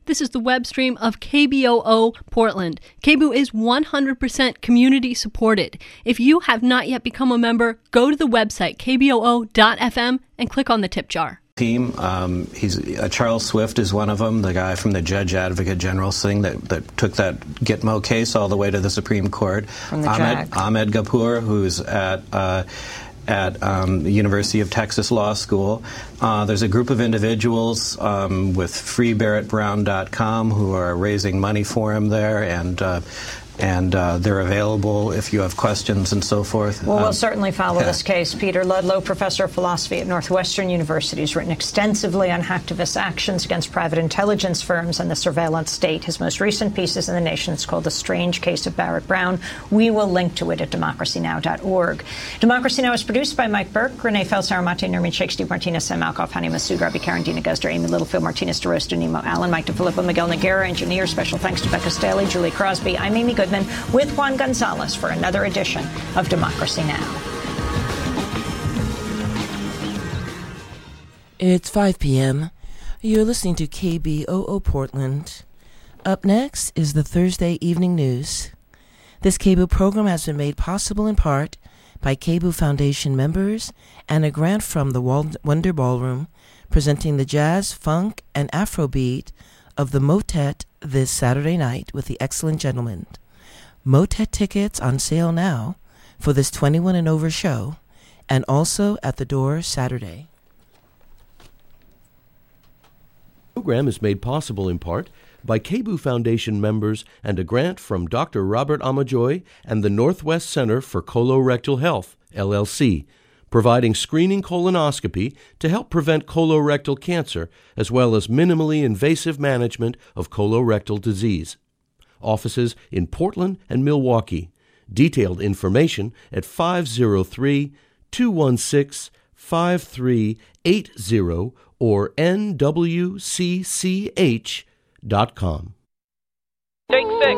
This is the web stream of KBOO Portland. KBOO is 100% community supported. If you have not yet become a member, go to the website kboo.fm and click on the tip jar. Team, Charles Swift is one of them, the guy from the Judge Advocate General's thing that took that Gitmo case all the way to the Supreme Court. From the Ahmed Ghapoor, who's at the University of Texas Law School. There's a group of individuals with freebarrettbrown.com who are raising money for him there, and they're available if you have questions and so forth. Well, we'll certainly follow this case. Peter Ludlow, professor of philosophy at Northwestern University, has written extensively on hacktivist actions against private intelligence firms and the surveillance state. His most recent piece is in The Nation. It's called The Strange Case of Barrett Brown. We will link to it at democracynow.org. Democracy Now! Is produced by Mike Burke, Renee Felsauer-Mate, Nermin Sheikh, Steve Martinez, Sam Malkoff, Hani Massoud, Garbi Karen, Dina Guzder, Amy Littlefield, Martinez DeRosa, Nemo Allen, Mike DeFilippo, Miguel Noguera, engineer. Special thanks to Becca Staley, Julie Crosby. I'm Amy Goodman with Juan Gonzalez for another edition of Democracy Now! It's 5 p.m. You're listening to KBOO Portland. Up next is the Thursday Evening News. This KBOO program has been made possible in part by KBOO Foundation members and a grant from the Wonder Ballroom presenting the jazz, funk, and Afrobeat of the Motet this Saturday night with the Excellent Gentlemen. Motet tickets on sale now for this 21 and over show, and also at the door Saturday. The program is made possible in part by KBOO Foundation members and a grant from Dr. Robert Amajoy and the Northwest Center for Colorectal Health, LLC, providing screening colonoscopy to help prevent colorectal cancer as well as minimally invasive management of colorectal disease. Offices in Portland and Milwaukee. Detailed information at 503-216-5380 or nwcch.com. Take six.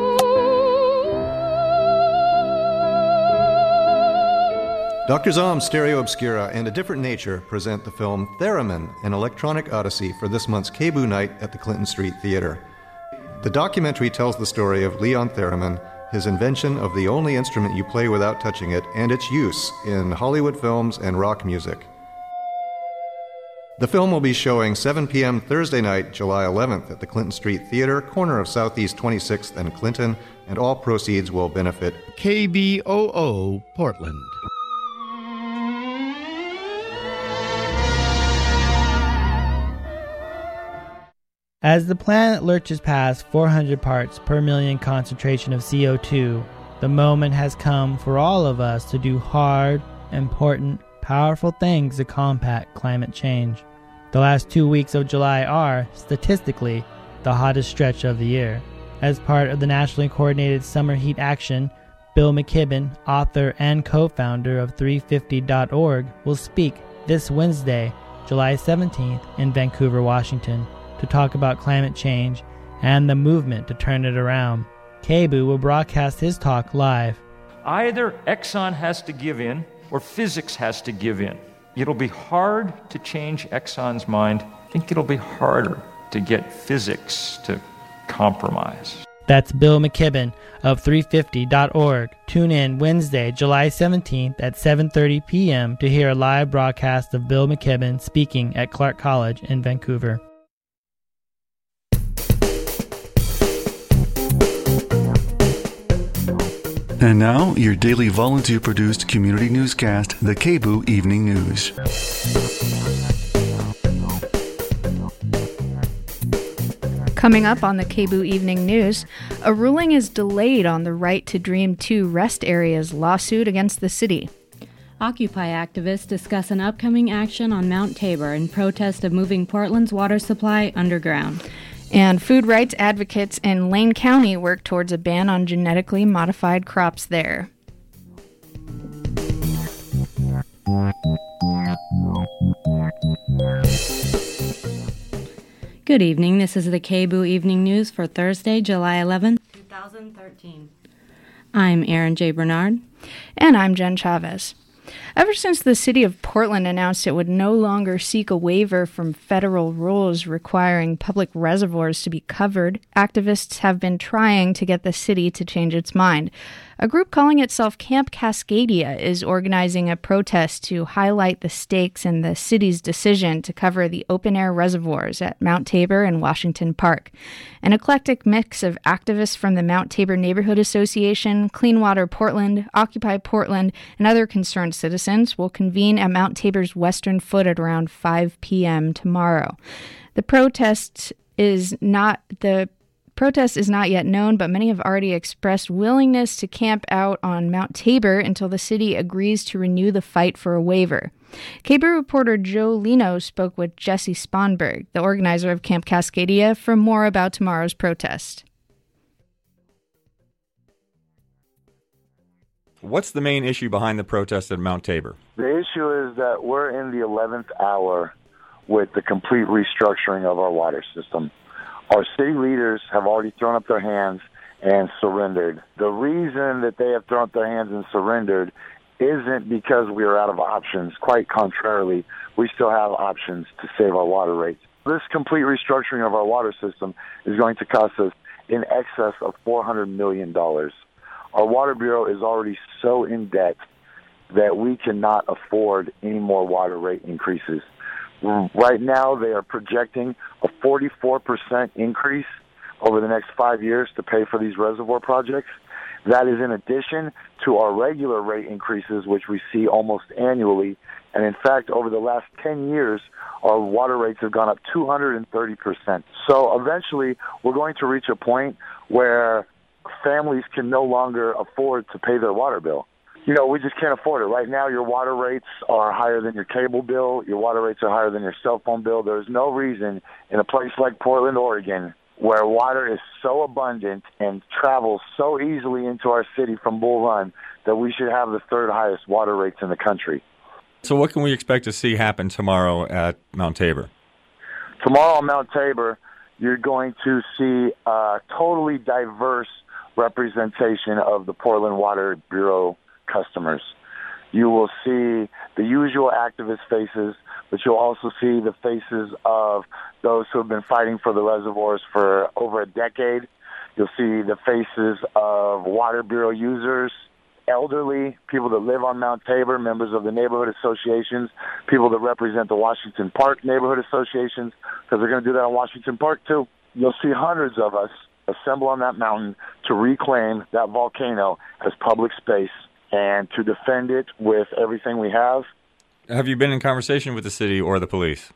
Dr. Zom's Stereo Obscura and A Different Nature present the film Theremin, an electronic odyssey for this month's KBOO night at the Clinton Street Theater. The documentary tells the story of Leon Theremin, his invention of the only instrument you play without touching it, and its use in Hollywood films and rock music. The film will be showing 7 p.m. Thursday night, July 11th at the Clinton Street Theater, corner of Southeast 26th and Clinton, and all proceeds will benefit KBOO Portland. As the planet lurches past 400 parts per million concentration of CO2, the moment has come for all of us to do hard, important, powerful things to combat climate change. The last 2 weeks of July are, statistically, the hottest stretch of the year. As part of the nationally coordinated summer heat action, Bill McKibben, author and co-founder of 350.org, will speak this Wednesday, July 17th in Vancouver, Washington, to talk about climate change and the movement to turn it around. KBOO will broadcast his talk live. Either Exxon has to give in or physics has to give in. It'll be hard to change Exxon's mind. I think it'll be harder to get physics to compromise. That's Bill McKibben of 350.org. Tune in Wednesday, July 17th at 7:30 p.m. to hear a live broadcast of Bill McKibben speaking at Clark College in Vancouver. And now, your daily volunteer-produced community newscast, the KBOO Evening News. Coming up on the KBOO Evening News, a ruling is delayed on the Right to Dream 2 rest area's lawsuit against the city. Occupy activists discuss an upcoming action on Mount Tabor in protest of moving Portland's water supply underground. And food rights advocates in Lane County work towards a ban on genetically modified crops there. Good evening. This is the KBOO Evening News for Thursday, July 11th, 2013. I'm Erin J. Bernard. And I'm Jen Chavez. Ever since the city of Portland announced it would no longer seek a waiver from federal rules requiring public reservoirs to be covered, activists have been trying to get the city to change its mind. A group calling itself Camp Cascadia is organizing a protest to highlight the stakes in the city's decision to cover the open-air reservoirs at Mount Tabor and Washington Park. An eclectic mix of activists from the Mount Tabor Neighborhood Association, Clean Water Portland, Occupy Portland, and other concerned citizens will convene at Mount Tabor's western foot at around 5 p.m. tomorrow. The protest is not yet known, but many have already expressed willingness to camp out on Mount Tabor until the city agrees to renew the fight for a waiver. KBOO reporter Joe Lino spoke with Jesse Sponberg, the organizer of Camp Cascadia, for more about tomorrow's protest. What's the main issue behind the protest at Mount Tabor? The issue is that we're in the 11th hour with the complete restructuring of our water system. Our city leaders have already thrown up their hands and surrendered. The reason that they have thrown up their hands and surrendered isn't because we are out of options. Quite contrarily, we still have options to save our water rates. This complete restructuring of our water system is going to cost us in excess of $400 million. Our Water Bureau is already so in debt that we cannot afford any more water rate increases. Right now, they are projecting a 44% increase over the next 5 years to pay for these reservoir projects. That is in addition to our regular rate increases, which we see almost annually. And in fact, over the last 10 years, our water rates have gone up 230%. So eventually, we're going to reach a point where families can no longer afford to pay their water bill. We just can't afford it. Right now, your water rates are higher than your cable bill. Your water rates are higher than your cell phone bill. There's no reason in a place like Portland, Oregon, where water is so abundant and travels so easily into our city from Bull Run, that we should have the third highest water rates in the country. So what can we expect to see happen tomorrow at Mount Tabor? Tomorrow on Mount Tabor, you're going to see a totally diverse representation of the Portland Water Bureau customers. You will see the usual activist faces, but you'll also see the faces of those who have been fighting for the reservoirs for over a decade. You'll see the faces of Water Bureau users, elderly, people that live on Mount Tabor, members of the neighborhood associations, people that represent the Washington Park neighborhood associations, because they're going to do that on Washington Park too. You'll see hundreds of us assemble on that mountain to reclaim that volcano as public space and to defend it with everything we have. Have you been in conversation with the city or the police?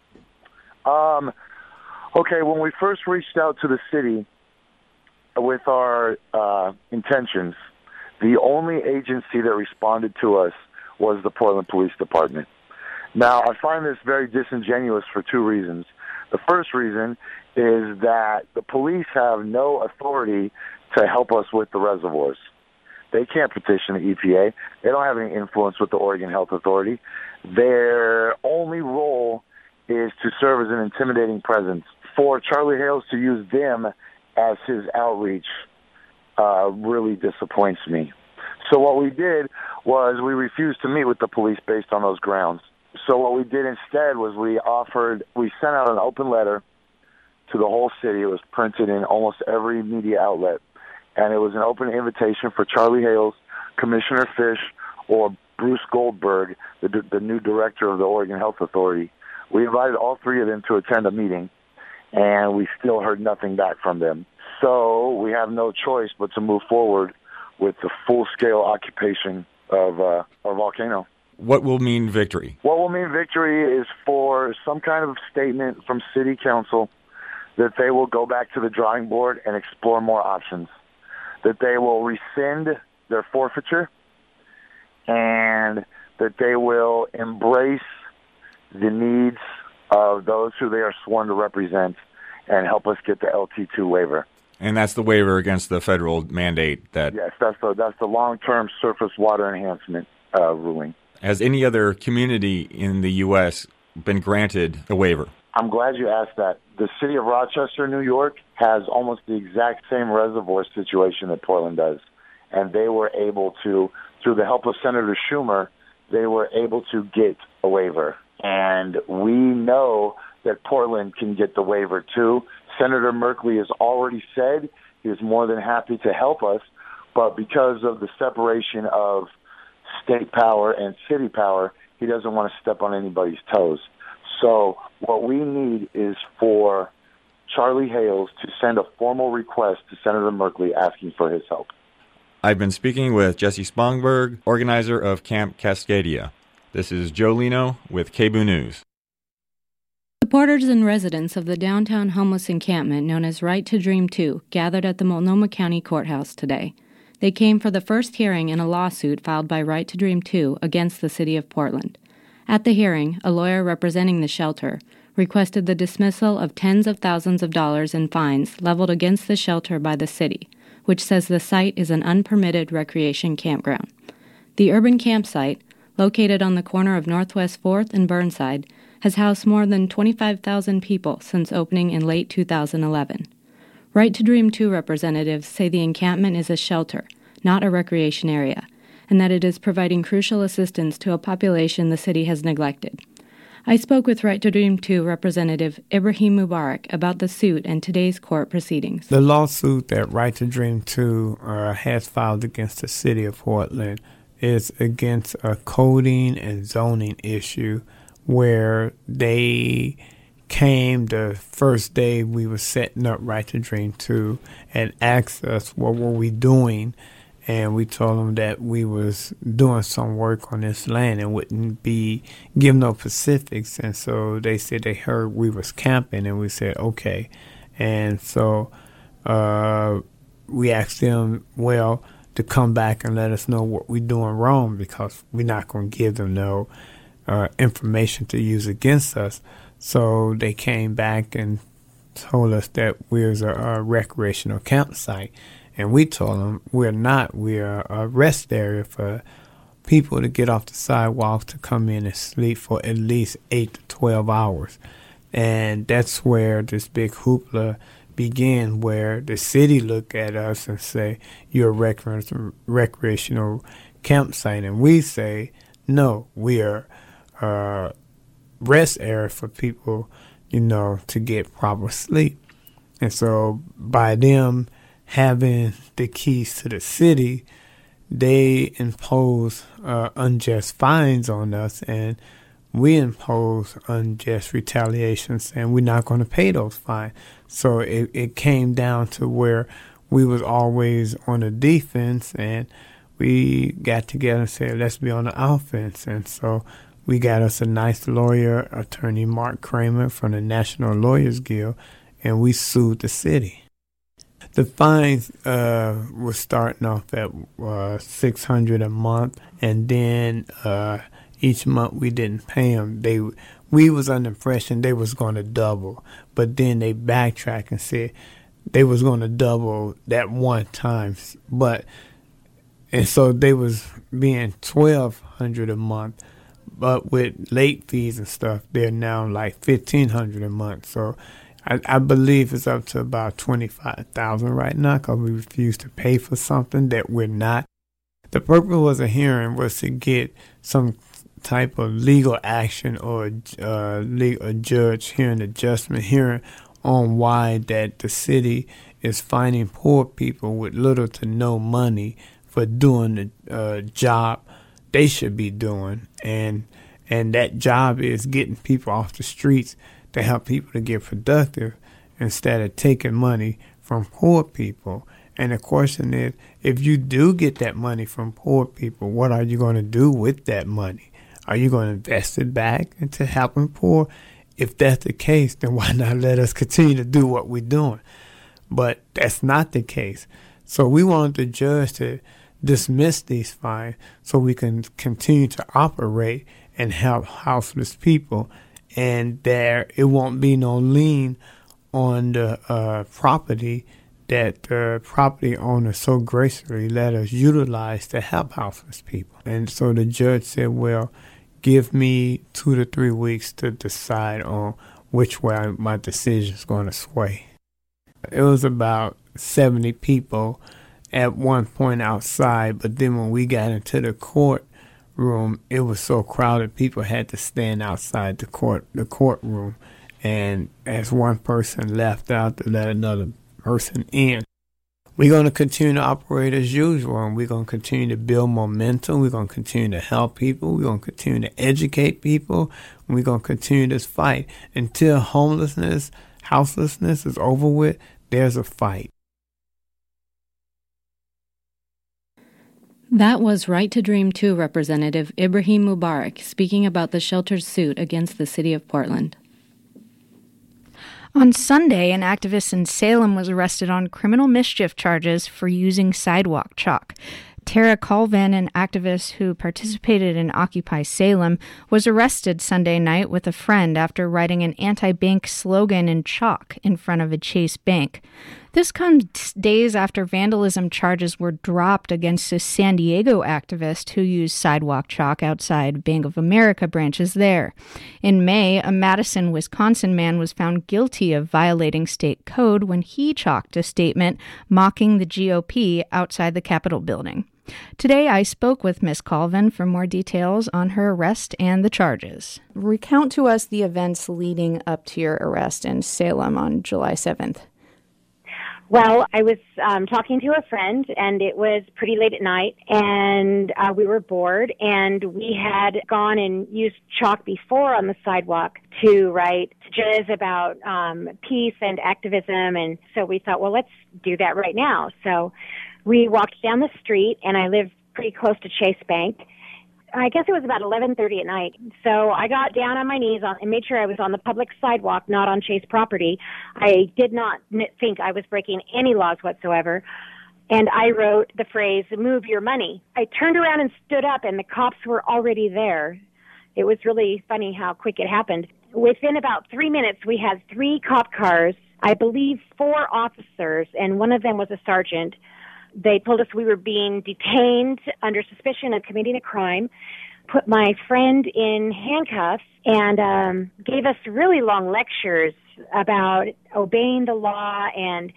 Okay, when we first reached out to the city with our intentions, the only agency that responded to us was the Portland Police Department. Now, I find this very disingenuous for two reasons. The first reason is that the police have no authority to help us with the reservoirs. They can't petition the EPA. They don't have any influence with the Oregon Health Authority. Their only role is to serve as an intimidating presence. For Charlie Hales to use them as his outreach really disappoints me. So what we did was we refused to meet with the police based on those grounds. So what we did instead was we sent out an open letter to the whole city. It was printed in almost every media outlet. And it was an open invitation for Charlie Hales, Commissioner Fish, or Bruce Goldberg, the new director of the Oregon Health Authority. We invited all three of them to attend a meeting, and we still heard nothing back from them. So we have no choice but to move forward with the full-scale occupation of our volcano. What will mean victory? What will mean victory is for some kind of statement from City Council that they will go back to the drawing board and explore more options, that they will rescind their forfeiture, and that they will embrace the needs of those who they are sworn to represent and help us get the LT2 waiver. And that's the waiver against the federal mandate that... Yes, that's the long-term surface water enhancement ruling. Has any other community in the U.S. been granted a waiver? I'm glad you asked that. The city of Rochester, New York, has almost the exact same reservoir situation that Portland does. And they were able to, through the help of Senator Schumer, they were able to get a waiver. And we know that Portland can get the waiver too. Senator Merkley has already said he is more than happy to help us, but because of the separation of state power and city power, he doesn't want to step on anybody's toes. So what we need is for Charlie Hales to send a formal request to Senator Merkley asking for his help. I've been speaking with Jesse Spongberg, organizer of Camp Cascadia. This is Joe Lino with KBOO News. Supporters and residents of the downtown homeless encampment known as Right to Dream 2 gathered at the Multnomah County Courthouse today. They came for the first hearing in a lawsuit filed by Right to Dream 2 against the city of Portland. At the hearing, a lawyer representing the shelter requested the dismissal of tens of thousands of dollars in fines leveled against the shelter by the city, which says the site is an unpermitted recreation campground. The urban campsite, located on the corner of Northwest 4th and Burnside, has housed more than 25,000 people since opening in late 2011. Right to Dream 2 representatives say the encampment is a shelter, not a recreation area, and that it is providing crucial assistance to a population the city has neglected. I spoke with Right to Dream 2 Representative Ibrahim Mubarak about the suit and today's court proceedings. The lawsuit that Right to Dream 2 has filed against the city of Portland is against a coding and zoning issue where they came the first day we were setting up Right to Dream 2 and asked us what were we doing, and we told them that we was doing some work on this land and wouldn't be give no specifics. And so they said they heard we was camping, and we said okay. And so we asked them, well, to come back and let us know what we're doing wrong, because we're not going to give them no information to use against us. So they came back and told us that we're a recreational campsite. And we told them we're not. We're a rest area for people to get off the sidewalk to come in and sleep for at least 8 to 12 hours. And that's where this big hoopla began, where the city look at us and say, you're a recreational campsite. And we say, no, we are a rest area for people, to get proper sleep. And so by them having the keys to the city, they impose unjust fines on us, and we impose unjust retaliations, and we're not going to pay those fines. So it came down to where we was always on the defense, and we got together and said, let's be on the offense. And so we got us a nice lawyer, attorney Mark Kramer from the National Lawyers Guild, and we sued the city. The fines were starting off at $600 a month, and then each month we didn't pay them. We was under the impression they was going to double, but then they backtracked and said they was going to double that one time. And so they was being $1,200 a month, but with late fees and stuff, they're now like $1,500 a month. So I believe it's up to about $25,000 right now, because we refuse to pay for something that we're not. The purpose of the hearing was to get some type of legal action or a judge hearing, adjustment hearing on why that the city is finding poor people with little to no money for doing the job they should be doing, and that job is getting people off the streets to help people to get productive instead of taking money from poor people. And the question is, if you do get that money from poor people, what are you going to do with that money? Are you going to invest it back into helping poor? If that's the case, then why not let us continue to do what we're doing? But that's not the case. So we wanted the judge to dismiss these fines so we can continue to operate and help houseless people, and there it won't be no lien on the property that the property owner so graciously let us utilize to help houseless people. And so the judge said, well, give me 2 to 3 weeks to decide on which way my decision is going to sway. It was about 70 people at one point outside, but then when we got into the court courtroom, it was so crowded, people had to stand outside the courtroom. And as one person left out to let another person in. We're going to continue to operate as usual, and we're going to continue to build momentum. We're going to continue to help people. We're going to continue to educate people. And we're going to continue this fight. Until homelessness, houselessness is over with, there's a fight. That was Right to Dream 2 Representative Ibrahim Mubarak speaking about the shelter's suit against the city of Portland. On Sunday, an activist in Salem was arrested on criminal mischief charges for using sidewalk chalk. Tara Colvin, an activist who participated in Occupy Salem, was arrested Sunday night with a friend after writing an anti-bank slogan in chalk in front of a Chase bank. This comes days after vandalism charges were dropped against a San Diego activist who used sidewalk chalk outside Bank of America branches there. In May, a Madison, Wisconsin man was found guilty of violating state code when he chalked a statement mocking the GOP outside the Capitol building. Today, I spoke with Ms. Colvin for more details on her arrest and the charges. Recount to us the events leading up to your arrest in Salem on July 7th. Well, I was talking to a friend, and it was pretty late at night, and we were bored, and we had gone and used chalk before on the sidewalk to write messages about peace and activism, and so we thought, well, let's do that right now. So we walked down the street, and I live pretty close to Chase Bank. I guess it was about 11:30 at night. So I got down on my knees and made sure I was on the public sidewalk, not on Chase property. I did not think I was breaking any laws whatsoever. And I wrote the phrase, "Move your money." I turned around and stood up, and the cops were already there. It was really funny how quick it happened. Within about 3 minutes, we had 3 cop cars, I believe 4 officers, and one of them was a sergeant. They told us we were being detained under suspicion of committing a crime, put my friend in handcuffs, and gave us really long lectures about obeying the law and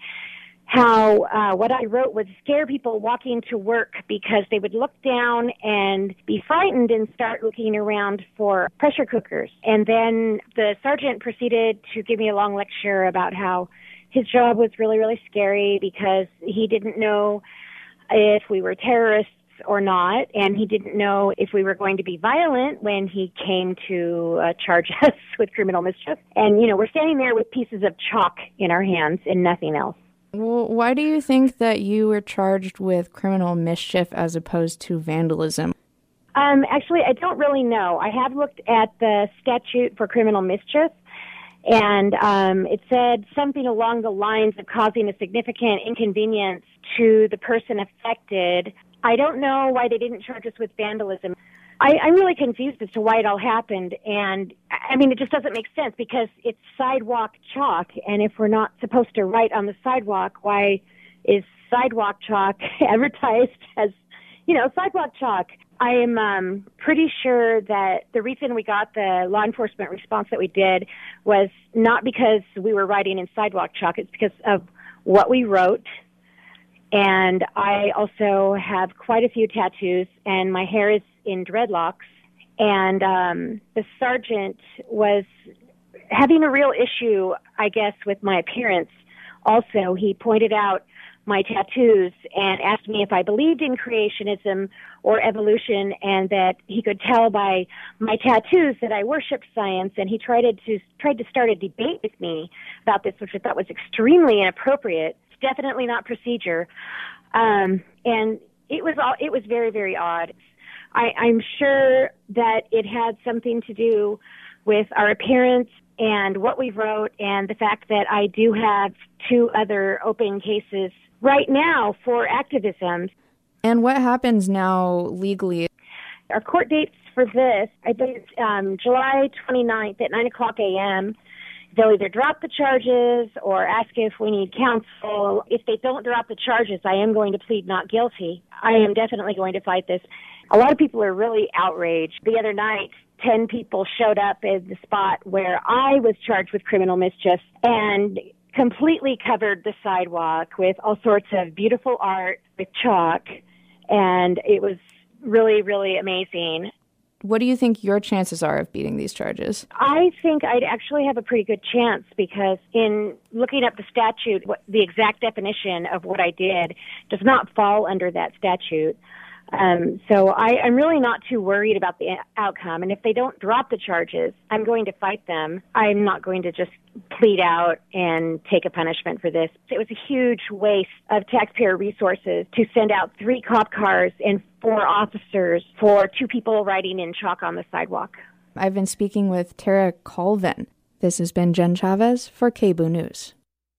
how what I wrote would scare people walking to work because they would look down and be frightened and start looking around for pressure cookers. And then the sergeant proceeded to give me a long lecture about how his job was really, really scary because he didn't know if we were terrorists or not, and he didn't know if we were going to be violent when he came to charge us with criminal mischief. And, you know, we're standing there with pieces of chalk in our hands and nothing else. Well, why do you think that you were charged with criminal mischief as opposed to vandalism? Actually, I don't really know. I have looked at the statute for criminal mischief, and it said something along the lines of causing a significant inconvenience to the person affected. I don't know why they didn't charge us with vandalism. I'm really confused as to why it all happened, and I mean, it just doesn't make sense because it's sidewalk chalk, and if we're not supposed to write on the sidewalk, why is sidewalk chalk advertised as, you know, sidewalk chalk? I am pretty sure that the reason we got the law enforcement response that we did was not because we were writing in sidewalk chalk. It's because of what we wrote. And I also have quite a few tattoos, and my hair is in dreadlocks. And the sergeant was having a real issue, I guess, with my appearance. Also, he pointed out my tattoos and asked me if I believed in creationism or evolution, and that he could tell by my tattoos that I worshiped science, and he tried to start a debate with me about this, which I thought was extremely inappropriate. It's definitely not procedure. And it was very, very odd. I'm sure that it had something to do with our appearance and what we wrote, and the fact that I do have 2 other open cases right now for activism. And what happens now legally? Our court dates for this, I think it's July 29th at 9 o'clock a.m. They'll either drop the charges or ask if we need counsel. If they don't drop the charges, I am going to plead not guilty. I am definitely going to fight this. A lot of people are really outraged. The other night, 10 people showed up at the spot where I was charged with criminal mischief and completely covered the sidewalk with all sorts of beautiful art with chalk, and it was really, really amazing. What do you think your chances are of beating these charges? I think I'd actually have a pretty good chance because in looking up the statute, the exact definition of what I did does not fall under that statute. So I'm really not too worried about the outcome. And if they don't drop the charges, I'm going to fight them. I'm not going to just plead out and take a punishment for this. It was a huge waste of taxpayer resources to send out 3 cop cars and 4 officers for 2 people riding in chalk on the sidewalk. I've been speaking with Tara Colvin. This has been Jen Chavez for KBOO News.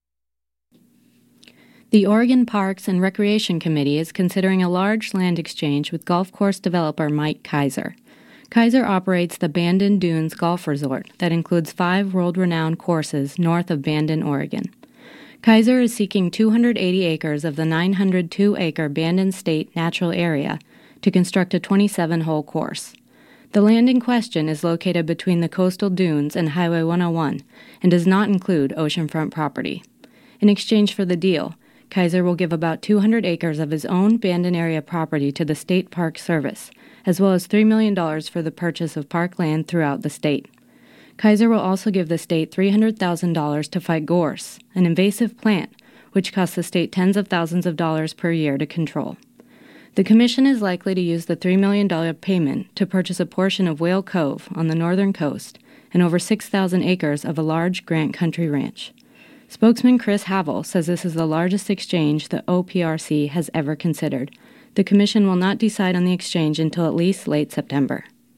The Oregon Parks and Recreation Committee is considering a large land exchange with golf course developer Mike Kaiser. Kaiser operates the Bandon Dunes Golf Resort that includes 5 world-renowned courses north of Bandon, Oregon. Kaiser is seeking 280 acres of the 902-acre Bandon State Natural Area to construct a 27-hole course. The land in question is located between the coastal dunes and Highway 101 and does not include oceanfront property. In exchange for the deal, Kaiser will give about 200 acres of his own Bandon area property to the State Park Service, as well as $3 million for the purchase of park land throughout the state. Kaiser will also give the state $300,000 to fight gorse, an invasive plant, which costs the state tens of thousands of dollars per year to control. The commission is likely to use the $3 million payment to purchase a portion of Whale Cove on the northern coast and over 6,000 acres of a large Grant Country ranch. Spokesman Chris Havel says this is the largest exchange the OPRC has ever considered. The commission will not decide on the exchange until at least late September.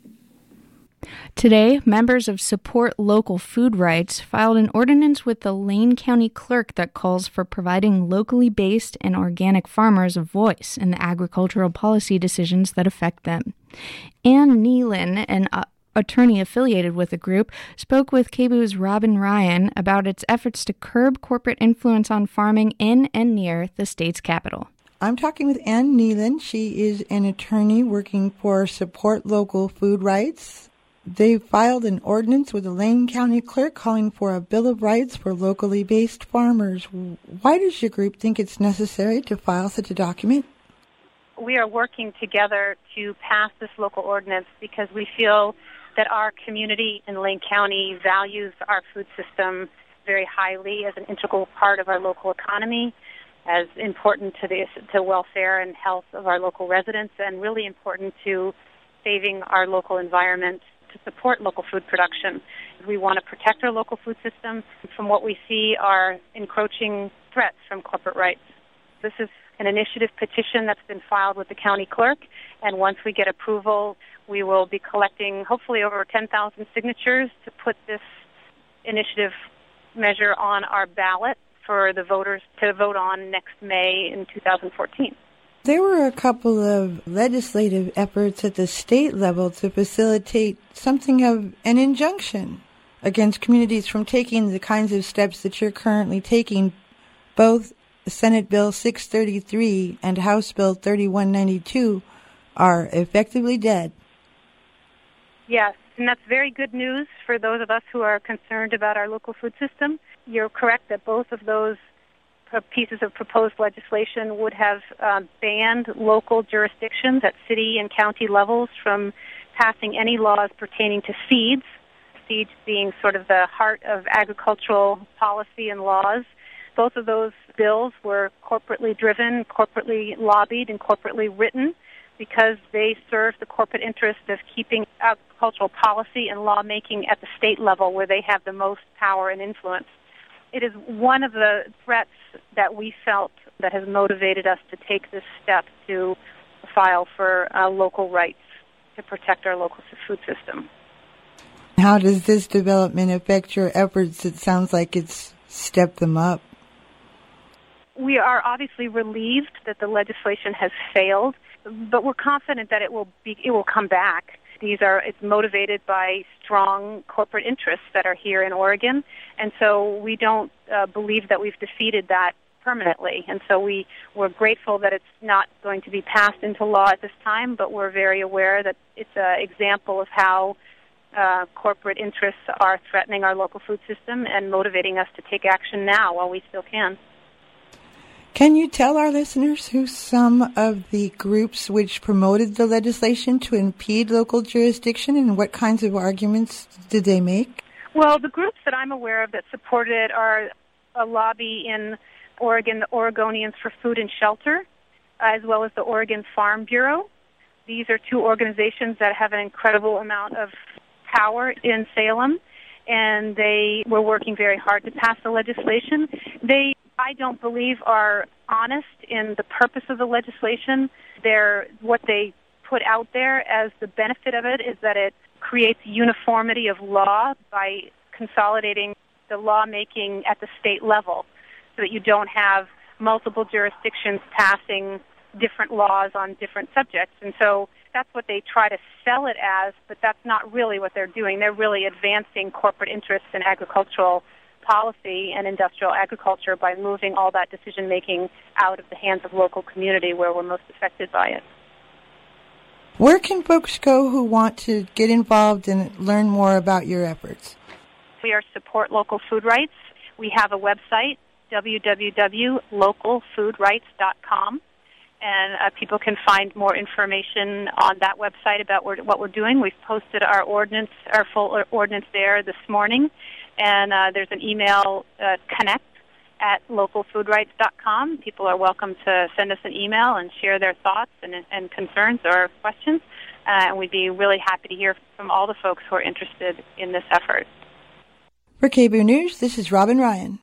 Today, members of Support Local Food Rights filed an ordinance with the Lane County Clerk that calls for providing locally based and organic farmers a voice in the agricultural policy decisions that affect them. Ann Nealon, an attorney affiliated with the group, spoke with KBOO's Robin Ryan about its efforts to curb corporate influence on farming in and near the state's capital. I'm talking with Ann Nealon. She is an attorney working for Support Local Food Rights. They filed an ordinance with the Lane County Clerk calling for a Bill of Rights for locally based farmers. Why does your group think it's necessary to file such a document? We are working together to pass this local ordinance because we feel that our community in Lane County values our food system very highly as an integral part of our local economy, as important to the welfare and health of our local residents, and really important to saving our local environment to support local food production. We want to protect our local food system from what we see are encroaching threats from corporate rights. This is an initiative petition that's been filed with the county clerk, and once we get approval, we will be collecting hopefully over 10,000 signatures to put this initiative measure on our ballot for the voters to vote on next May in 2014. There were a couple of legislative efforts at the state level to facilitate something of an injunction against communities from taking the kinds of steps that you're currently taking. Both Senate Bill 633 and House Bill 3192 are effectively dead. Yes, and that's very good news for those of us who are concerned about our local food system. You're correct that both of those pieces of proposed legislation would have banned local jurisdictions at city and county levels from passing any laws pertaining to seeds being sort of the heart of agricultural policy and laws. Both of those bills were corporately driven, corporately lobbied, and corporately written because they serve the corporate interest of keeping agricultural policy and lawmaking at the state level where they have the most power and influence. It is one of the threats that we felt that has motivated us to take this step to file for local rights to protect our local food system. How does this development affect your efforts? It sounds like it's stepped them up. We are obviously relieved that the legislation has failed, but we're confident that it will come back. It's motivated by strong corporate interests that are here in Oregon, and so we don't believe that we've defeated that permanently. And so we're grateful that it's not going to be passed into law at this time, but we're very aware that it's an example of how corporate interests are threatening our local food system and motivating us to take action now while we still can. Can you tell our listeners who some of the groups which promoted the legislation to impede local jurisdiction, and what kinds of arguments did they make? Well, the groups that I'm aware of that supported it are a lobby in Oregon, the Oregonians for Food and Shelter, as well as the Oregon Farm Bureau. These are two organizations that have an incredible amount of power in Salem, and they were working very hard to pass the legislation. They, I don't believe, are honest in the purpose of the legislation. What they put out there as the benefit of it is that it creates uniformity of law by consolidating the lawmaking at the state level so that you don't have multiple jurisdictions passing different laws on different subjects. And so that's what they try to sell it as, but that's not really what they're doing. They're really advancing corporate interests in agricultural policy and industrial agriculture by moving all that decision-making out of the hands of local community where we're most affected by it. Where can folks go who want to get involved and learn more about your efforts? We are Support Local Food Rights. We have a website, www.localfoodrights.com, and people can find more information on that website about what we're doing. We've posted our full ordinance there this morning, and there's an email, connect@localfoodrights.com. People are welcome to send us an email and share their thoughts and concerns or questions, and we'd be really happy to hear from all the folks who are interested in this effort. For KBOO News, this is Robin Ryan.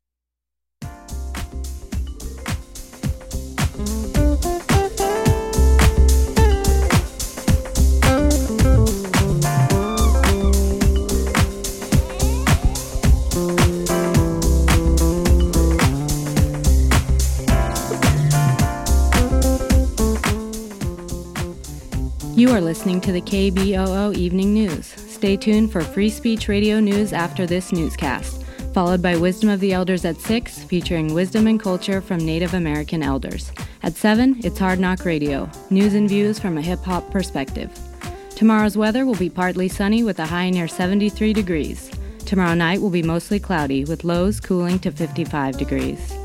You are listening to the KBOO Evening News. Stay tuned for Free Speech Radio News after this newscast, followed by Wisdom of the Elders at 6, featuring wisdom and culture from Native American elders. At 7, it's Hard Knock Radio, news and views from a hip-hop perspective. Tomorrow's weather will be partly sunny with a high near 73 degrees. Tomorrow night will be mostly cloudy with lows cooling to 55 degrees.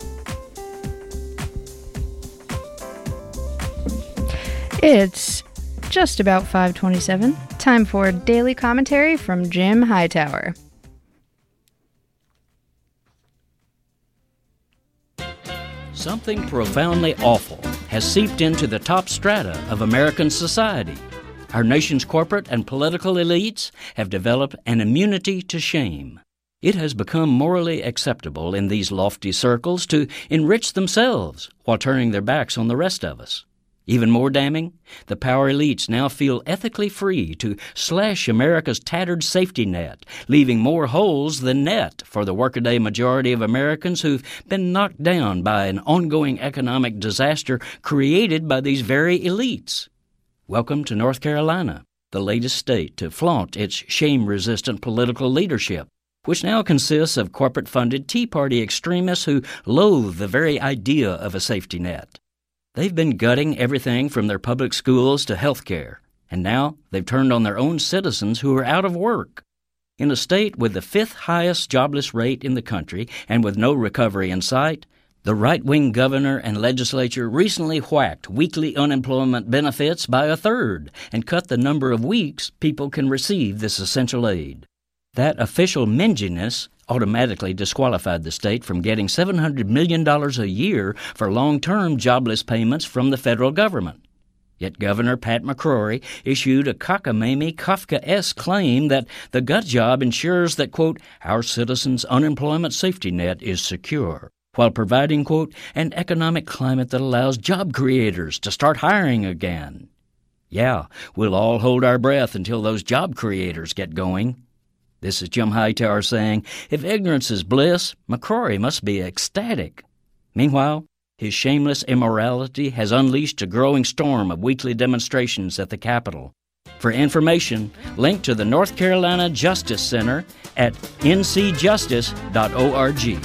It's just about 5:27. Time for daily commentary from Jim Hightower. Something profoundly awful has seeped into the top strata of American society. Our nation's corporate and political elites have developed an immunity to shame. It has become morally acceptable in these lofty circles to enrich themselves while turning their backs on the rest of us. Even more damning, the power elites now feel ethically free to slash America's tattered safety net, leaving more holes than net for the workaday majority of Americans who've been knocked down by an ongoing economic disaster created by these very elites. Welcome to North Carolina, the latest state to flaunt its shame-resistant political leadership, which now consists of corporate-funded Tea Party extremists who loathe the very idea of a safety net. They've been gutting everything from their public schools to health care, and now they've turned on their own citizens who are out of work. In a state with the 5th highest jobless rate in the country and with no recovery in sight, the right-wing governor and legislature recently whacked weekly unemployment benefits by a third and cut the number of weeks people can receive this essential aid. That official minginess automatically disqualified the state from getting $700 million a year for long-term jobless payments from the federal government. Yet Governor Pat McCrory issued a cockamamie Kafkaesque claim that the gut job ensures that, quote, our citizens' unemployment safety net is secure, while providing, quote, an economic climate that allows job creators to start hiring again. Yeah, we'll all hold our breath until those job creators get going. This is Jim Hightower saying, if ignorance is bliss, McCrory must be ecstatic. Meanwhile, his shameless immorality has unleashed a growing storm of weekly demonstrations at the Capitol. For information, link to the North Carolina Justice Center at ncjustice.org.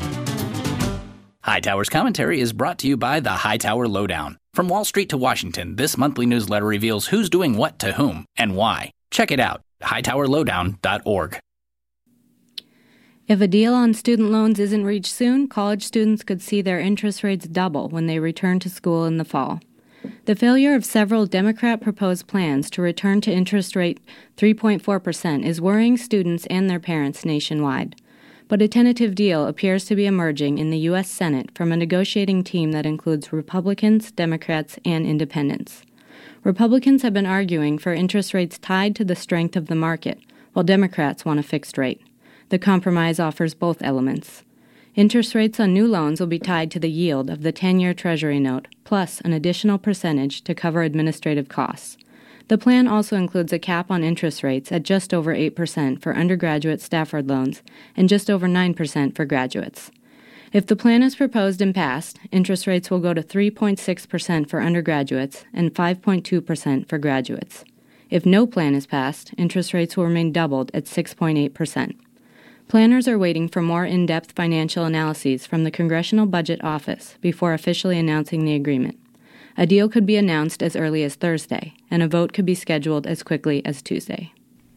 Hightower's commentary is brought to you by the Hightower Lowdown. From Wall Street to Washington, this monthly newsletter reveals who's doing what to whom and why. Check it out. hightowerlowdown.org. If a deal on student loans isn't reached soon, college students could see their interest rates double when they return to school in the fall. The failure of several Democrat-proposed plans to return to interest rate 3.4% is worrying students and their parents nationwide. But a tentative deal appears to be emerging in the U.S. Senate from a negotiating team that includes Republicans, Democrats, and independents. Republicans have been arguing for interest rates tied to the strength of the market, while Democrats want a fixed rate. The compromise offers both elements. Interest rates on new loans will be tied to the yield of the 10-year Treasury note, plus an additional percentage to cover administrative costs. The plan also includes a cap on interest rates at just over 8% for undergraduate Stafford loans and just over 9% for graduates. If the plan is proposed and passed, interest rates will go to 3.6% for undergraduates and 5.2% for graduates. If no plan is passed, interest rates will remain doubled at 6.8%. Planners are waiting for more in-depth financial analyses from the Congressional Budget Office before officially announcing the agreement. A deal could be announced as early as Thursday, and a vote could be scheduled as quickly as Tuesday.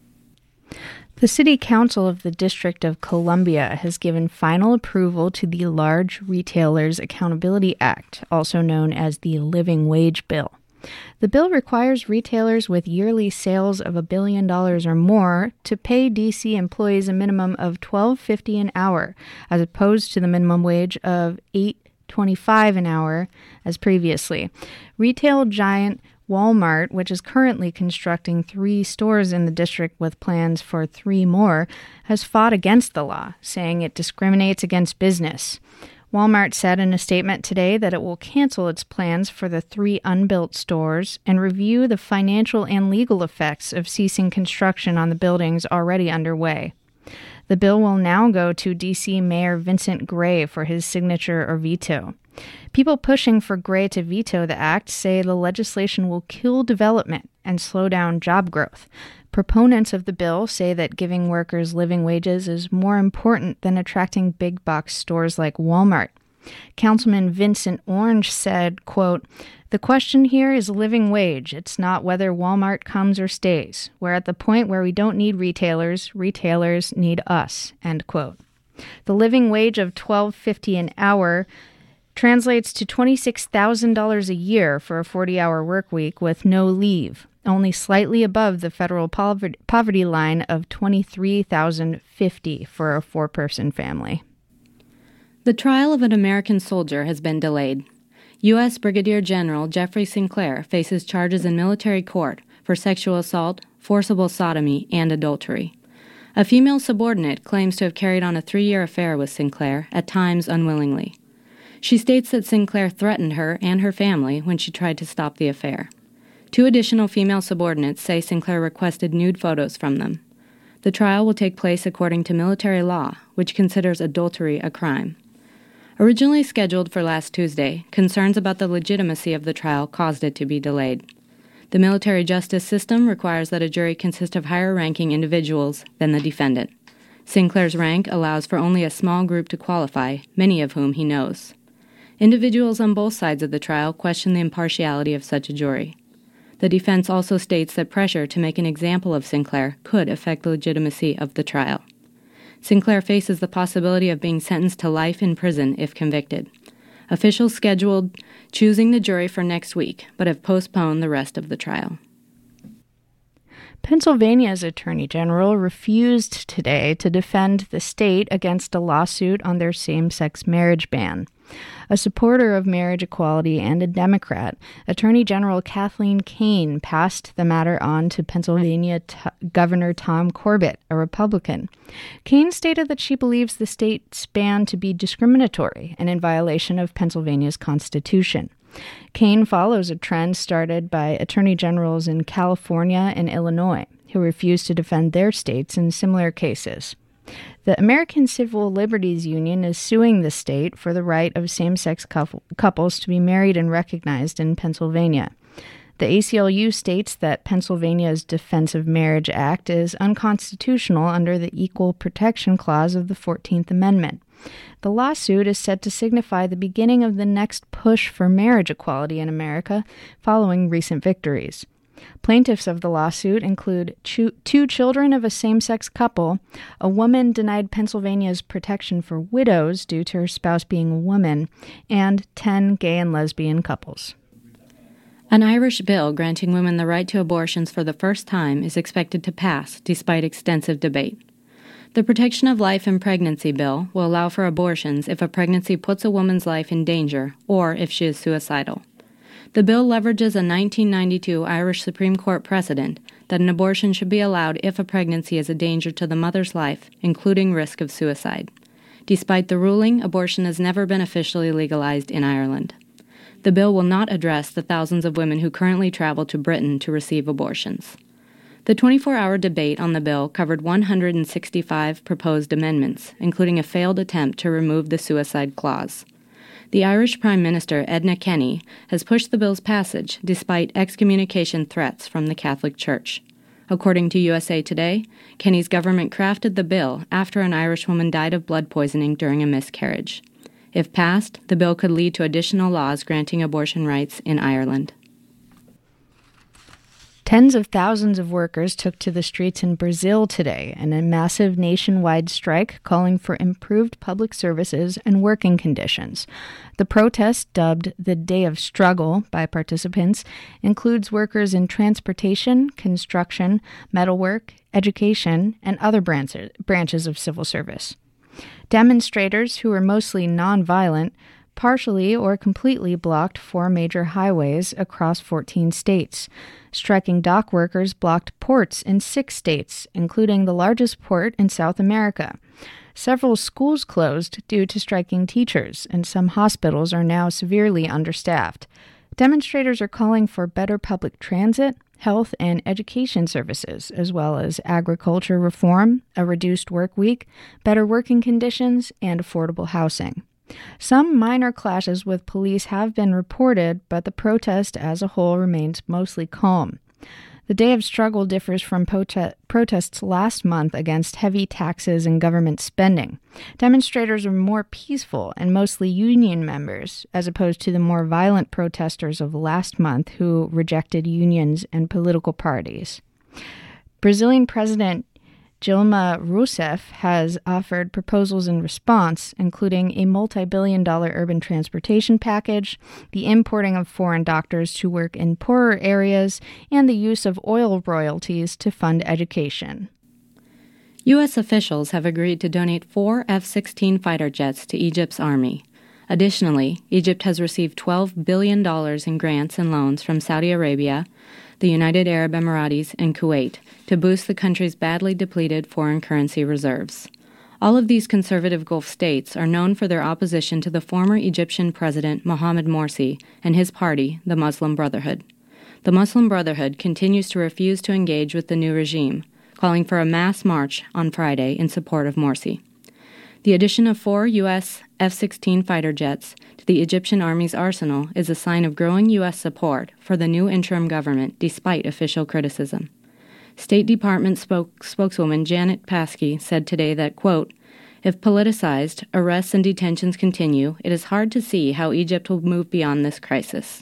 The City Council of the District of Columbia has given final approval to the Large Retailers Accountability Act, also known as the Living Wage Bill. The bill requires retailers with yearly sales of $1 billion or more to pay D.C. employees a minimum of $12.50 an hour, as opposed to the minimum wage of $8.25 an hour as previously. Retail giant Walmart, which is currently constructing 3 stores in the district with plans for 3 more, has fought against the law, saying it discriminates against business. Walmart said in a statement today that it will cancel its plans for the 3 unbuilt stores and review the financial and legal effects of ceasing construction on the buildings already underway. The bill will now go to D.C. Mayor Vincent Gray for his signature or veto. People pushing for Gray to veto the act say the legislation will kill development and slow down job growth. Proponents of the bill say that giving workers living wages is more important than attracting big box stores like Walmart. Councilman Vincent Orange said, quote, "The question here is living wage. It's not whether Walmart comes or stays. We're at the point where we don't need retailers. Retailers need us," end quote. The living wage of $12.50 an hour translates to $26,000 a year for a 40-hour work week with no leave, only slightly above the federal poverty line of $23,050 for a 4-person family. The trial of an American soldier has been delayed. U.S. Brigadier General Jeffrey Sinclair faces charges in military court for sexual assault, forcible sodomy, and adultery. A female subordinate claims to have carried on a 3-year affair with Sinclair, at times unwillingly. She states that Sinclair threatened her and her family when she tried to stop the affair. 2 additional female subordinates say Sinclair requested nude photos from them. The trial will take place according to military law, which considers adultery a crime. Originally scheduled for last Tuesday, concerns about the legitimacy of the trial caused it to be delayed. The military justice system requires that a jury consist of higher-ranking individuals than the defendant. Sinclair's rank allows for only a small group to qualify, many of whom he knows. Individuals on both sides of the trial question the impartiality of such a jury. The defense also states that pressure to make an example of Sinclair could affect the legitimacy of the trial. Sinclair faces the possibility of being sentenced to life in prison if convicted. Officials scheduled choosing the jury for next week, but have postponed the rest of the trial. Pennsylvania's Attorney General refused today to defend the state against a lawsuit on their same-sex marriage ban. A supporter of marriage equality and a Democrat, Attorney General Kathleen Kane passed the matter on to Pennsylvania Governor Tom Corbett, a Republican. Kane stated that she believes the state's ban to be discriminatory and in violation of Pennsylvania's Constitution. Kane follows a trend started by attorney generals in California and Illinois, who refused to defend their states in similar cases. The American Civil Liberties Union is suing the state for the right of same-sex couples to be married and recognized in Pennsylvania. The ACLU states that Pennsylvania's Defense of Marriage Act is unconstitutional under the Equal Protection Clause of the 14th Amendment. The lawsuit is said to signify the beginning of the next push for marriage equality in America following recent victories. Plaintiffs of the lawsuit include two children of a same-sex couple, a woman denied Pennsylvania's protection for widows due to her spouse being a woman, and 10 gay and lesbian couples. An Irish bill granting women the right to abortions for the first time is expected to pass, despite extensive debate. The Protection of Life in Pregnancy bill will allow for abortions if a pregnancy puts a woman's life in danger or if she is suicidal. The bill leverages a 1992 Irish Supreme Court precedent that an abortion should be allowed if a pregnancy is a danger to the mother's life, including risk of suicide. Despite the ruling, abortion has never been officially legalized in Ireland. The bill will not address the thousands of women who currently travel to Britain to receive abortions. The 24-hour debate on the bill covered 165 proposed amendments, including a failed attempt to remove the suicide clause. The Irish Prime Minister, Edna Kenny, has pushed the bill's passage despite excommunication threats from the Catholic Church. According to USA Today, Kenny's government crafted the bill after an Irish woman died of blood poisoning during a miscarriage. If passed, the bill could lead to additional laws granting abortion rights in Ireland. Tens of thousands of workers took to the streets in Brazil today in a massive nationwide strike calling for improved public services and working conditions. The protest, dubbed the Day of Struggle by participants, includes workers in transportation, construction, metalwork, education, and other branches of civil service. Demonstrators, who were mostly nonviolent, partially or completely blocked 4 major highways across 14 states. Striking dock workers blocked ports in 6 states, including the largest port in South America. Several schools closed due to striking teachers, and some hospitals are now severely understaffed. Demonstrators are calling for better public transit, health and education services, as well as agriculture reform, a reduced work week, better working conditions, and affordable housing. Some minor clashes with police have been reported, but the protest as a whole remains mostly calm. The Day of Struggle differs from protests last month against heavy taxes and government spending. Demonstrators are more peaceful and mostly union members, as opposed to the more violent protesters of last month who rejected unions and political parties. Brazilian President Dilma Rousseff has offered proposals in response, including a multi-billion-dollar urban transportation package, the importing of foreign doctors to work in poorer areas, and the use of oil royalties to fund education. U.S. officials have agreed to donate 4 F-16 fighter jets to Egypt's army. Additionally, Egypt has received $12 billion in grants and loans from Saudi Arabia, the United Arab Emirates, and Kuwait to boost the country's badly depleted foreign currency reserves. All of these conservative Gulf states are known for their opposition to the former Egyptian President Mohamed Morsi and his party, the Muslim Brotherhood. The Muslim Brotherhood continues to refuse to engage with the new regime, calling for a mass march on Friday in support of Morsi. The addition of 4 U.S. F-16 fighter jets to the Egyptian Army's arsenal is a sign of growing U.S. support for the new interim government, despite official criticism. State Department spokeswoman Janet Paskey said today that, quote, "If politicized arrests and detentions continue, it is hard to see how Egypt will move beyond this crisis."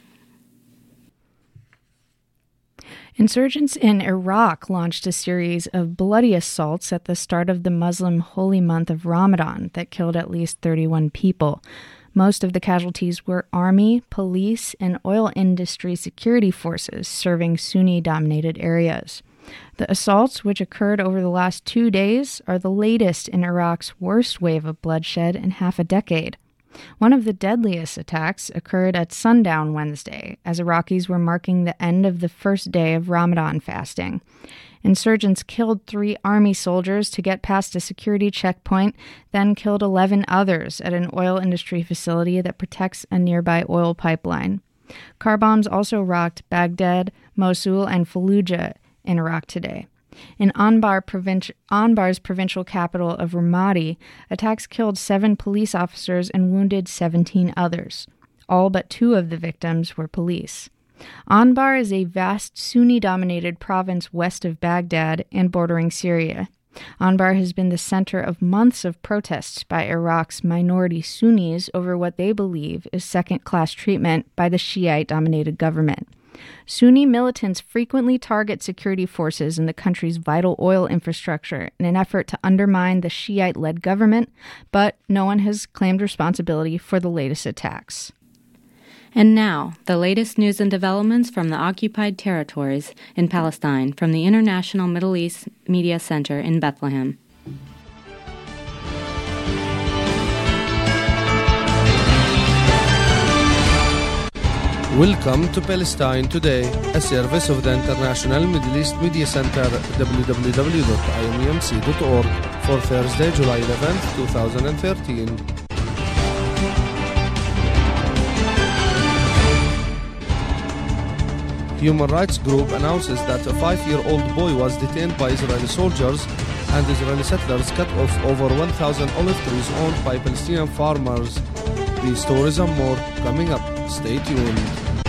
Insurgents in Iraq launched a series of bloody assaults at the start of the Muslim holy month of Ramadan that killed at least 31 people. Most of the casualties were army, police, and oil industry security forces serving Sunni-dominated areas. The assaults, which occurred over the last 2 days, are the latest in Iraq's worst wave of bloodshed in half a decade. One of the deadliest attacks occurred at sundown Wednesday, as Iraqis were marking the end of the first day of Ramadan fasting. Insurgents killed 3 army soldiers to get past a security checkpoint, then killed 11 others at an oil industry facility that protects a nearby oil pipeline. Car bombs also rocked Baghdad, Mosul, and Fallujah in Iraq today. In Anbar's provincial capital of Ramadi, attacks killed 7 police officers and wounded 17 others. All but 2 of the victims were police. Anbar is a vast Sunni-dominated province west of Baghdad and bordering Syria. Anbar has been the center of months of protests by Iraq's minority Sunnis over what they believe is second-class treatment by the Shiite-dominated government. Sunni militants frequently target security forces in the country's vital oil infrastructure in an effort to undermine the Shiite-led government, but no one has claimed responsibility for the latest attacks. And now, the latest news and developments from the occupied territories in Palestine from the International Middle East Media Center in Bethlehem. Welcome to Palestine Today, a service of the International Middle East Media Center, www.imemc.org, for Thursday, July 11th, 2013. Human rights group announces that a 5-year-old boy was detained by Israeli soldiers and Israeli settlers cut off over 1,000 olive trees owned by Palestinian farmers. These stories and more coming up. Stay tuned.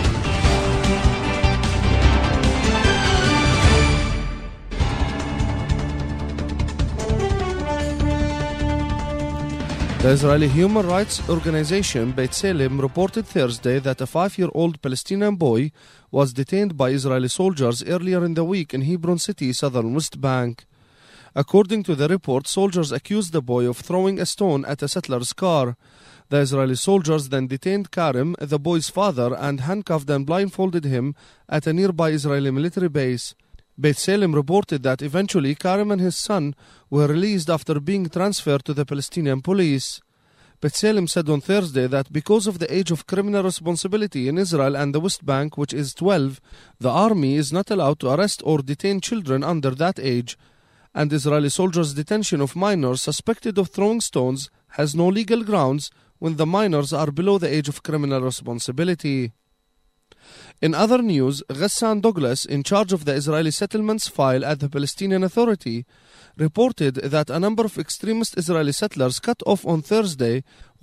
The Israeli human rights organization B'Tselem reported Thursday that a 5-year-old Palestinian boy was detained by Israeli soldiers earlier in the week in Hebron City, southern West Bank. According to the report, soldiers accused the boy of throwing a stone at a settler's car. The Israeli soldiers then detained Karim, the boy's father, and handcuffed and blindfolded him at a nearby Israeli military base. B'Tselem reported that eventually Karim and his son were released after being transferred to the Palestinian police. B'Tselem said on Thursday that because of the age of criminal responsibility in Israel and the West Bank, which is 12, the army is not allowed to arrest or detain children under that age, and Israeli soldiers' detention of minors suspected of throwing stones has no legal grounds when the minors are below the age of criminal responsibility. In other news, Ghassan Douglas, in charge of the Israeli settlements file at the Palestinian Authority, reported that a number of extremist Israeli settlers cut off on Thursday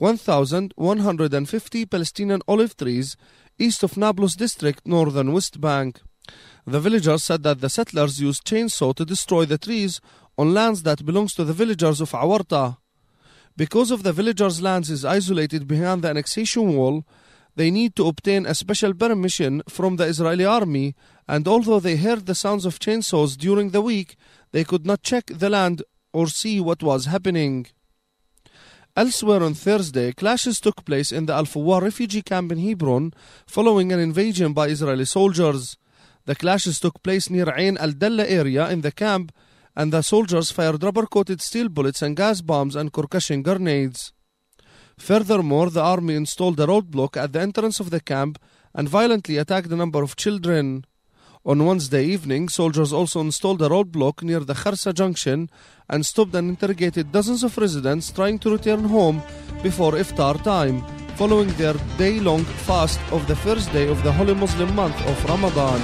1,150 Palestinian olive trees east of Nablus district, northern West Bank. The villagers said that the settlers used chainsaw to destroy the trees on lands that belongs to the villagers of Awarta. Because of the villagers' lands is isolated behind the annexation wall, they need to obtain a special permission from the Israeli army, and although they heard the sounds of chainsaws during the week, they could not check the land or see what was happening. Elsewhere on Thursday, clashes took place in the Al-Fuwar refugee camp in Hebron following an invasion by Israeli soldiers. The clashes took place near Ain al-Dalla area in the camp, and the soldiers fired rubber-coated steel bullets and gas bombs and concussion grenades. Furthermore, the army installed a roadblock at the entrance of the camp and violently attacked a number of children. On Wednesday evening, soldiers also installed a roadblock near the Kharsa junction and stopped and interrogated dozens of residents trying to return home before iftar time, following their day-long fast of the first day of the Holy Muslim month of Ramadan.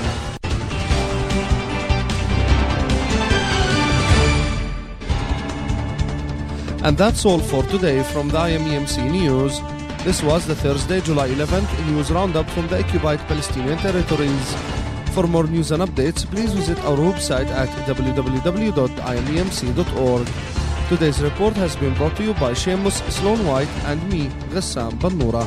And that's all for today from the IMEMC News. This was the Thursday, July 11th news roundup from the occupied Palestinian territories. For more news and updates, please visit our website at www.imemc.org. Today's report has been brought to you by Seamus Sloan White and me, Ghassan Bannoura.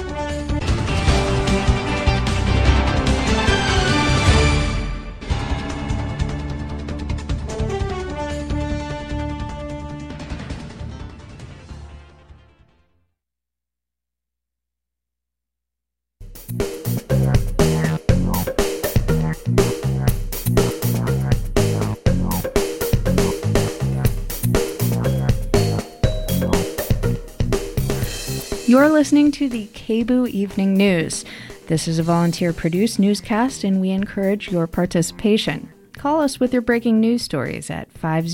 You're listening to the KBOO Evening News. This is a volunteer-produced newscast, and we encourage your participation. Call us with your breaking news stories at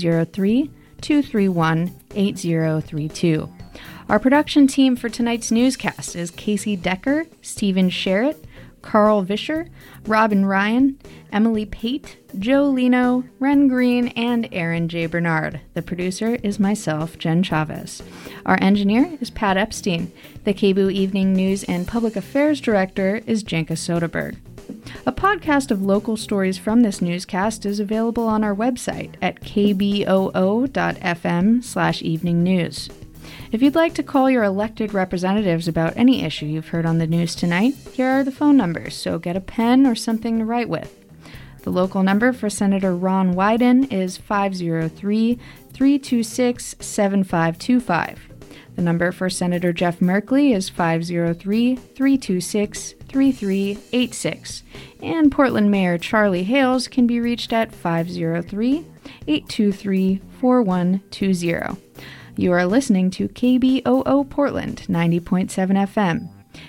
503-231-8032. Our production team for tonight's newscast is Casey Decker, Stephen Sherritt, Carl Vischer, Robin Ryan, Emily Pate, Joe Lino, Ren Green, and Aaron J. Bernard. The producer is myself, Jen Chavez. Our engineer is Pat Epstein. The KBOO Evening News and Public Affairs Director is Jenka Soderberg. A podcast of local stories from this newscast is available on our website at kboo.fm/eveningnews. If you'd like to call your elected representatives about any issue you've heard on the news tonight, here are the phone numbers, so get a pen or something to write with. The local number for Senator Ron Wyden is 503-326-7525. The number for Senator Jeff Merkley is 503-326-3386. And Portland Mayor Charlie Hales can be reached at 503-823-4120. You are listening to KBOO Portland 90.7 FM,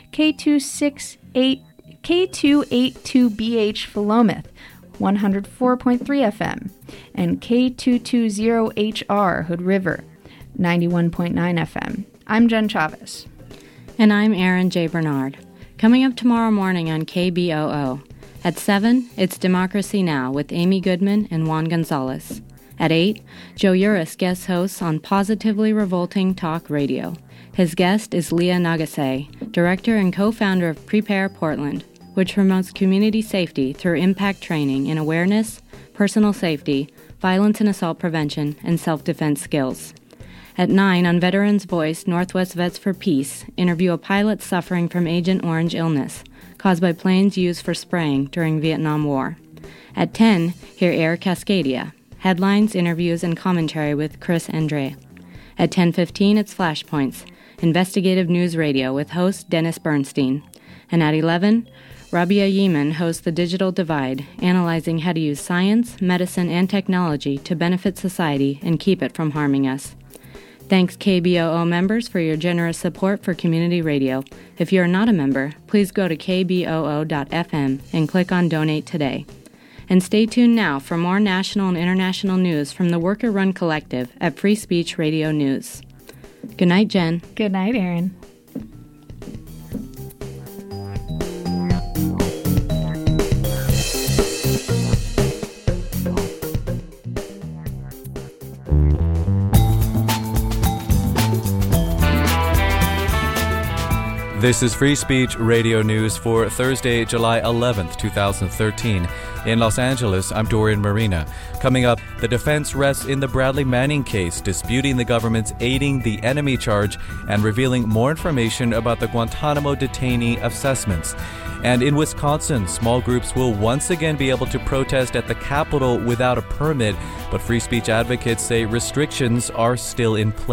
K282BH Philomath 104.3 FM, and K220HR Hood River 91.9 FM. I'm Jen Chavez. And I'm Aaron J. Bernard. Coming up tomorrow morning on KBOO. At 7, it's Democracy Now! With Amy Goodman and Juan Gonzalez. At 8, Joe Uris guest hosts on Positively Revolting Talk Radio. His guest is Leah Nagase, director and co-founder of Prepare Portland, which promotes community safety through impact training in awareness, personal safety, violence and assault prevention, and self-defense skills. At 9, on Veterans Voice, Northwest Vets for Peace interview a pilot suffering from Agent Orange illness caused by planes used for spraying during Vietnam War. At 10, hear Air Cascadia, headlines, interviews, and commentary with Chris Andre. At 10:15, it's Flashpoints, investigative news radio with host Dennis Bernstein. And at 11, Rabia Yemen hosts The Digital Divide, analyzing how to use science, medicine, and technology to benefit society and keep it from harming us. Thanks KBOO members for your generous support for community radio. If you are not a member, please go to kboo.fm and click on Donate Today. And stay tuned now for more national and international news from the Worker Run Collective at Free Speech Radio News. Good night, Jen. Good night, Aaron. This is Free Speech Radio News for Thursday, July 11th, 2013. In Los Angeles, I'm Dorian Marina. Coming up, the defense rests in the Bradley Manning case, disputing the government's aiding the enemy charge and revealing more information about the Guantanamo detainee assessments. And in Wisconsin, small groups will once again be able to protest at the Capitol without a permit, but free speech advocates say restrictions are still in place.